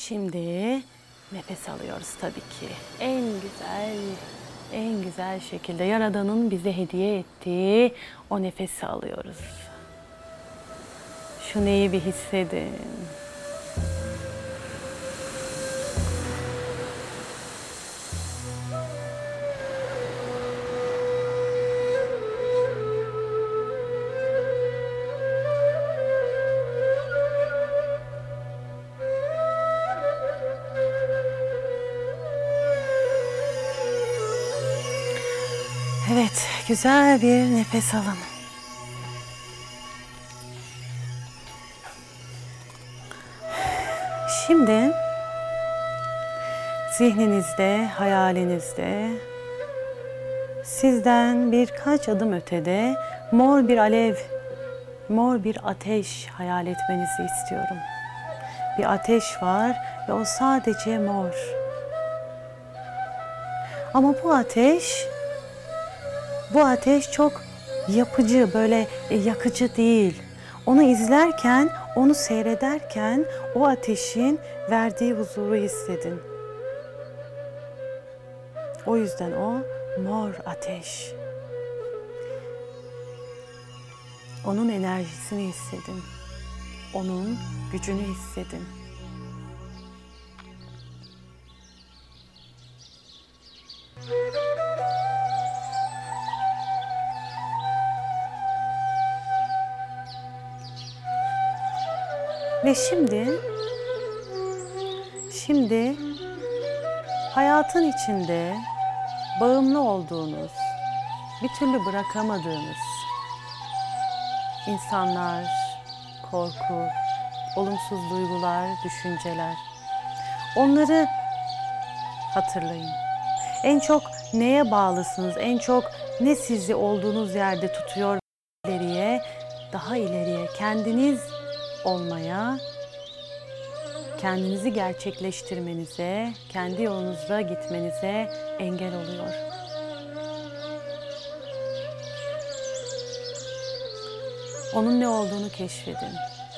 Şimdi nefes alıyoruz tabii ki. En güzel şekilde Yaradan'ın bize hediye ettiği o nefesi alıyoruz. Şu neyi bir hissedin. Evet, güzel bir nefes alın. Şimdi zihninizde, hayalinizde sizden birkaç adım ötede mor bir alev, mor bir ateş hayal etmenizi istiyorum. Bir ateş var ve o sadece mor. Ama bu ateş çok yapıcı, böyle yakıcı değil. Onu izlerken, onu seyrederken o ateşin verdiği huzuru hissedin. O yüzden o mor ateş. Onun enerjisini hissedin. Onun gücünü hissedin. Ve şimdi hayatın içinde bağımlı olduğunuz, bir türlü bırakamadığınız insanlar, korku, olumsuz duygular, düşünceler. Onları hatırlayın. En çok neye bağlısınız? En çok ne sizi olduğunuz yerde tutuyor? Daha ileriye kendiniz olmaya, kendinizi gerçekleştirmenize, kendi yolunuzda gitmenize engel oluyor. Onun ne olduğunu keşfedin.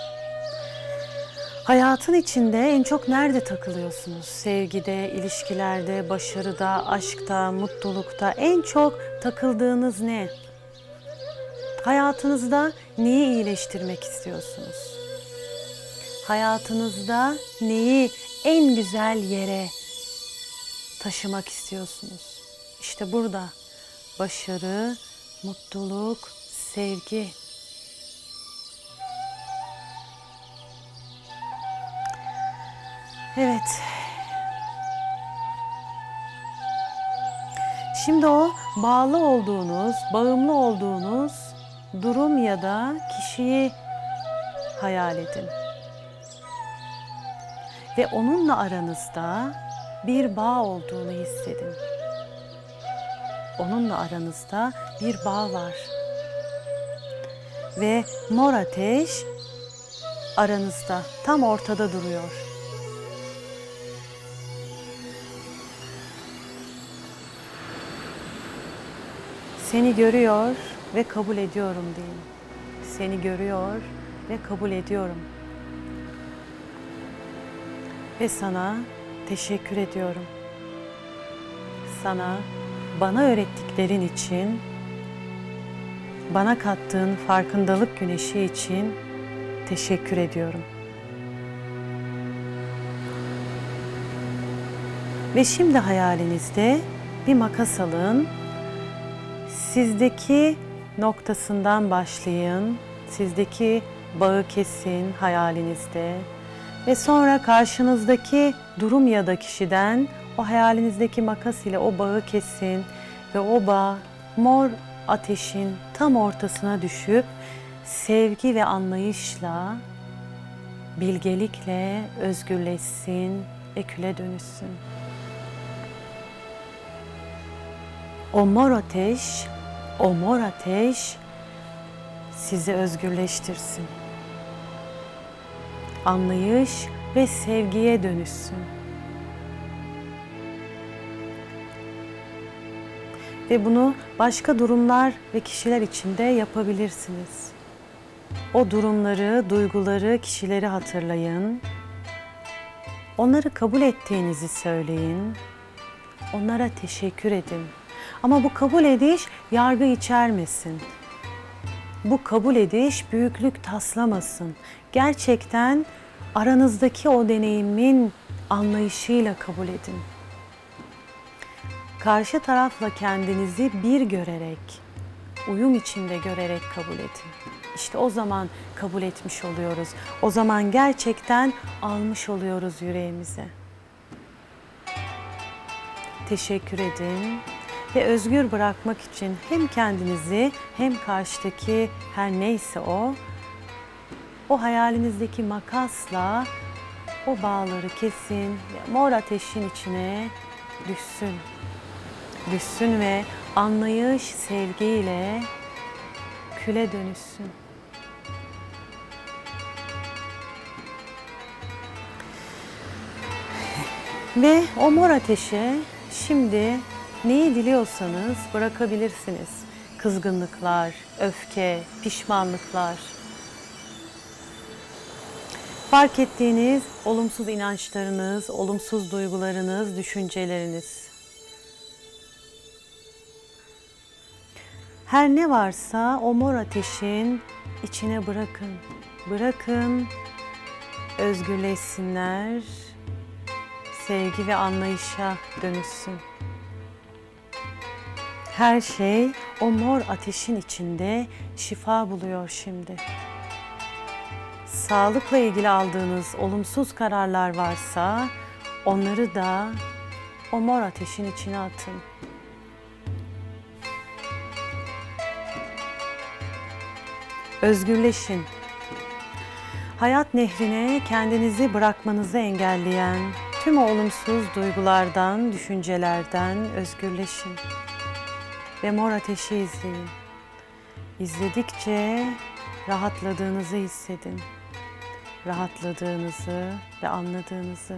Hayatın içinde en çok nerede takılıyorsunuz? Sevgide, ilişkilerde, başarıda, aşkta, mutlulukta en çok takıldığınız ne? Hayatınızda neyi iyileştirmek istiyorsunuz? Hayatınızda neyi en güzel yere taşımak istiyorsunuz? İşte burada başarı, mutluluk, sevgi. Evet. Şimdi o bağımlı olduğunuz durum ya da kişiyi hayal edin. Ve onunla aranızda bir bağ olduğunu hissedin. Onunla aranızda bir bağ var. Ve mor ateş aranızda, tam ortada duruyor. Seni görüyor ve kabul ediyorum deyin. Seni görüyor ve kabul ediyorum. Ve sana teşekkür ediyorum. Sana bana öğrettiklerin için, bana kattığın farkındalık güneşi için teşekkür ediyorum. Ve şimdi hayalinizde bir makas alın. Sizdeki noktasından başlayın. Sizdeki bağı kesin hayalinizde. Ve sonra karşınızdaki durum ya da kişiden o hayalinizdeki makas ile o bağı kesin. Ve o bağ mor ateşin tam ortasına düşüp sevgi ve anlayışla, bilgelikle özgürleşsin ve küle dönüşsün. O mor ateş sizi özgürleştirsin. Anlayış ve sevgiye dönüşsün. Ve bunu başka durumlar ve kişiler için de yapabilirsiniz. O durumları, duyguları, kişileri hatırlayın. Onları kabul ettiğinizi söyleyin. Onlara teşekkür edin. Ama bu kabul ediş yargı içermesin. Bu kabul ediş büyüklük taslamasın. Gerçekten aranızdaki o deneyimin anlayışıyla kabul edin. Karşı tarafla kendinizi bir görerek, uyum içinde görerek kabul edin. İşte o zaman kabul etmiş oluyoruz. O zaman gerçekten almış oluyoruz yüreğimize. Teşekkür edin ve özgür bırakmak için hem kendinizi hem karşıdaki her neyse o hayalinizdeki makasla o bağları kesin ve mor ateşin içine düşsün. Düşsün ve anlayış, sevgiyle küle dönüşsün. Ve o mor ateşe şimdi neyi diliyorsanız bırakabilirsiniz. Kızgınlıklar, öfke, pişmanlıklar. Fark ettiğiniz olumsuz inançlarınız, olumsuz duygularınız, düşünceleriniz. Her ne varsa o mor ateşin içine bırakın. Bırakın, özgürleşsinler, sevgi ve anlayışa dönüşsün. Her şey o mor ateşin içinde şifa buluyor şimdi. Sağlıkla ilgili aldığınız olumsuz kararlar varsa onları da o mor ateşin içine atın. Özgürleşin. Hayat nehrine kendinizi bırakmanızı engelleyen tüm o olumsuz duygulardan, düşüncelerden özgürleşin. Ve mor ateşi izleyin. İzledikçe rahatladığınızı hissedin. Rahatladığınızı ve anladığınızı.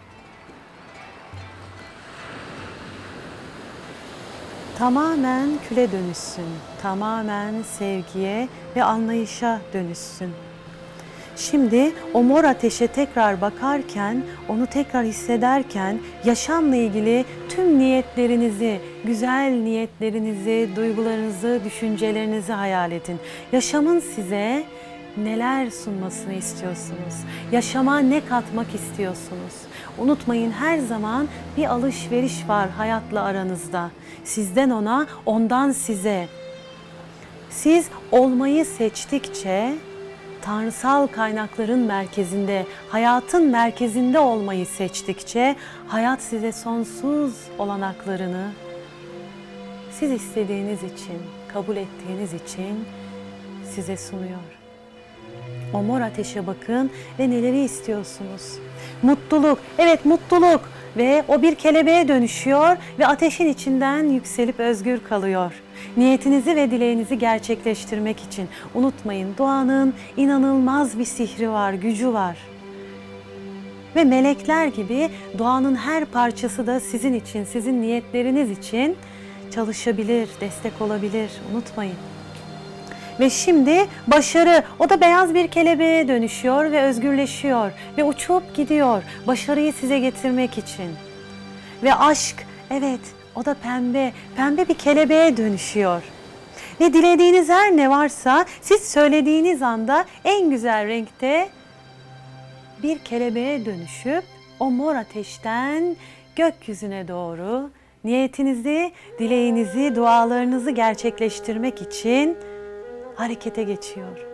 Tamamen küle dönüşsün. Tamamen sevgiye ve anlayışa dönüşsün. Şimdi o mor ateşe tekrar bakarken, onu tekrar hissederken yaşamla ilgili tüm niyetlerinizi, güzel niyetlerinizi, duygularınızı, düşüncelerinizi hayal edin. Yaşamın size neler sunmasını istiyorsunuz? Yaşama ne katmak istiyorsunuz? Unutmayın, her zaman bir alışveriş var hayatla aranızda. Sizden ona, ondan size. Siz olmayı seçtikçe tanrısal kaynakların merkezinde, hayatın merkezinde olmayı seçtikçe hayat size sonsuz olanaklarını siz istediğiniz için, kabul ettiğiniz için size sunuyor. O mor ateşe bakın ve neleri istiyorsunuz? Mutluluk, evet mutluluk ve o bir kelebeğe dönüşüyor ve ateşin içinden yükselip özgür kalıyor. Niyetinizi ve dileğinizi gerçekleştirmek için unutmayın, doğanın inanılmaz bir sihri var, gücü var. Ve melekler gibi doğanın her parçası da sizin için, sizin niyetleriniz için çalışabilir, destek olabilir. Unutmayın. Ve şimdi başarı, o da beyaz bir kelebeğe dönüşüyor ve özgürleşiyor ve uçup gidiyor başarıyı size getirmek için. Ve aşk, evet o da pembe, pembe bir kelebeğe dönüşüyor. Ve dilediğiniz her ne varsa siz söylediğiniz anda en güzel renkte bir kelebeğe dönüşüp o mor ateşten gökyüzüne doğru niyetinizi, dileğinizi, dualarınızı gerçekleştirmek için harekete geçiyor.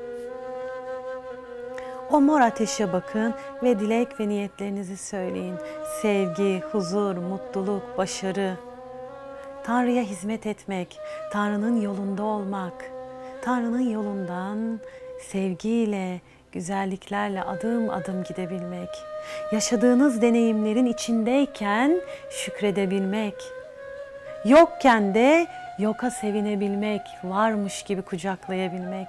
O mor ateşe bakın ve dilek ve niyetlerinizi söyleyin. Sevgi, huzur, mutluluk, başarı. Tanrı'ya hizmet etmek, Tanrı'nın yolunda olmak, Tanrı'nın yolundan sevgiyle, güzelliklerle adım adım gidebilmek, yaşadığınız deneyimlerin içindeyken şükredebilmek, yokken de yoka sevinebilmek, varmış gibi kucaklayabilmek.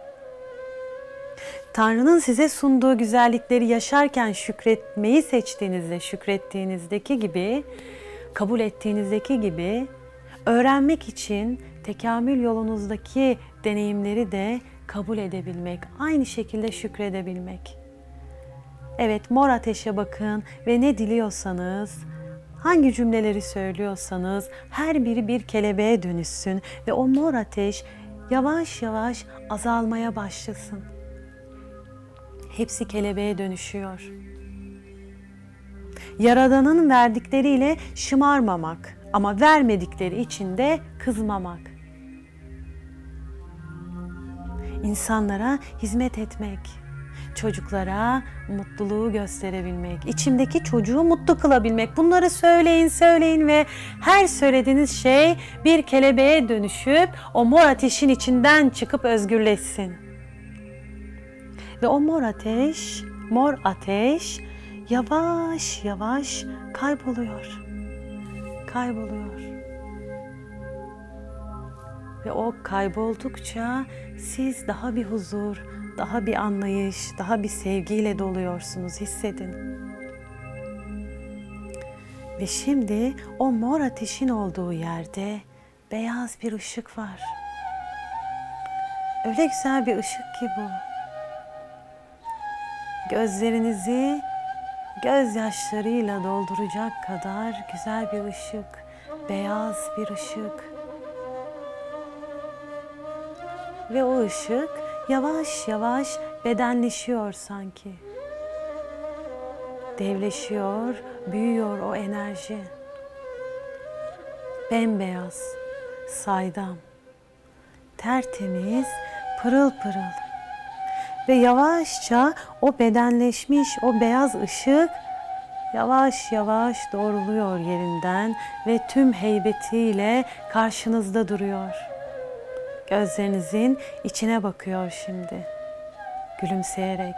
Tanrı'nın size sunduğu güzellikleri yaşarken şükretmeyi seçtiğinizde, şükrettiğinizdeki gibi, kabul ettiğinizdeki gibi, öğrenmek için tekamül yolunuzdaki deneyimleri de kabul edebilmek, aynı şekilde şükredebilmek. Evet, mor ateşe bakın ve ne diliyorsanız, hangi cümleleri söylüyorsanız her biri bir kelebeğe dönüşsün ve o mor ateş yavaş yavaş azalmaya başlasın. Hepsi kelebeğe dönüşüyor. Yaradan'ın verdikleriyle şımarmamak ama vermedikleri için de kızmamak. İnsanlara hizmet etmek, çocuklara mutluluğu gösterebilmek, içimdeki çocuğu mutlu kılabilmek. Bunları söyleyin ve her söylediğiniz şey bir kelebeğe dönüşüp o mor ateşin içinden çıkıp özgürleşsin. Ve o mor ateş yavaş yavaş kayboluyor. Ve o kayboldukça siz daha bir huzur, daha bir anlayış, daha bir sevgiyle doluyorsunuz, hissedin. Ve şimdi o mor ateşin olduğu yerde beyaz bir ışık var. Öyle güzel bir ışık ki bu. Gözlerinizi gözyaşlarıyla dolduracak kadar güzel bir ışık, beyaz bir ışık. Ve o ışık yavaş yavaş bedenleşiyor sanki. Devleşiyor, büyüyor o enerji. Bembeyaz, saydam, tertemiz, pırıl pırıl. Ve yavaşça o bedenleşmiş o beyaz ışık yavaş yavaş doğruluyor yerinden ve tüm heybetiyle karşınızda duruyor. Gözlerinizin içine bakıyor şimdi, gülümseyerek.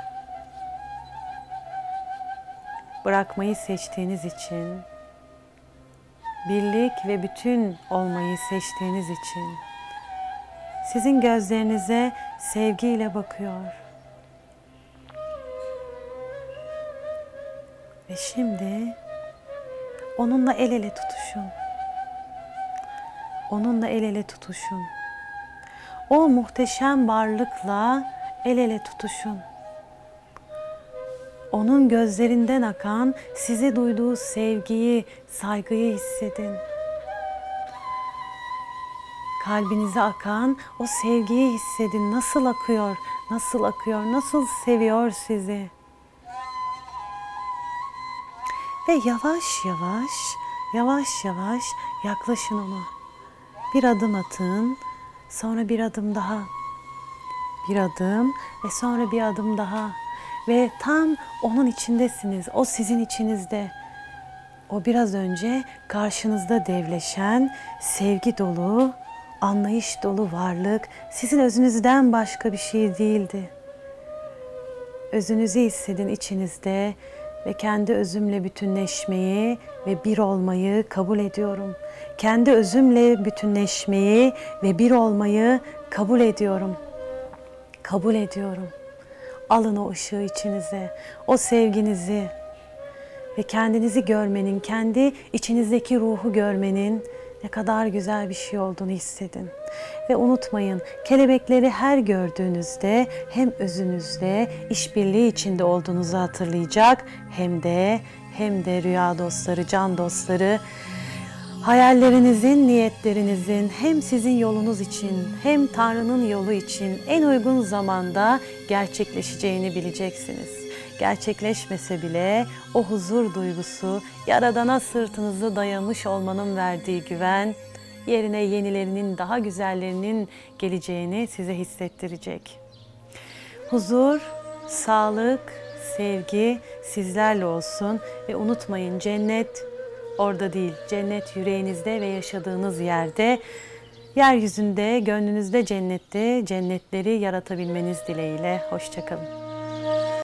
Bırakmayı seçtiğiniz için, birlik ve bütün olmayı seçtiğiniz için sizin gözlerinize sevgiyle bakıyor. Ve şimdi onunla el ele tutuşun. Onunla el ele tutuşun. O muhteşem varlıkla el ele tutuşun. Onun gözlerinden akan, size duyduğu sevgiyi, saygıyı hissedin. Kalbinize akan o sevgiyi hissedin. Nasıl akıyor, nasıl akıyor, nasıl seviyor sizi. Ve yavaş yavaş yaklaşın ona. Bir adım atın, sonra bir adım daha. Bir adım ve sonra bir adım daha. Ve tam onun içindesiniz, o sizin içinizde. O biraz önce karşınızda devleşen, sevgi dolu, anlayış dolu varlık sizin özünüzden başka bir şey değildi. Özünüzü hissedin içinizde ve kendi özümle bütünleşmeyi ve bir olmayı kabul ediyorum. Kendi özümle bütünleşmeyi ve bir olmayı kabul ediyorum. Kabul ediyorum. Alın o ışığı içinize, o sevginizi ve kendinizi görmenin, kendi içinizdeki ruhu görmenin ne kadar güzel bir şey olduğunu hissedin. Ve unutmayın, kelebekleri her gördüğünüzde hem özünüzle işbirliği içinde olduğunuzu hatırlayacak hem de rüya dostları, can dostları, hayallerinizin, niyetlerinizin hem sizin yolunuz için hem Tanrı'nın yolu için en uygun zamanda gerçekleşeceğini bileceksiniz. Gerçekleşmese bile o huzur duygusu, Yaradan'a sırtınızı dayamış olmanın verdiği güven, yerine yenilerinin, daha güzellerinin geleceğini size hissettirecek. Huzur, sağlık, sevgi sizlerle olsun ve unutmayın, cennet orada değil, cennet yüreğinizde ve yaşadığınız yerde, yeryüzünde, gönlünüzde cennette, cennetleri yaratabilmeniz dileğiyle. Hoşça kalın.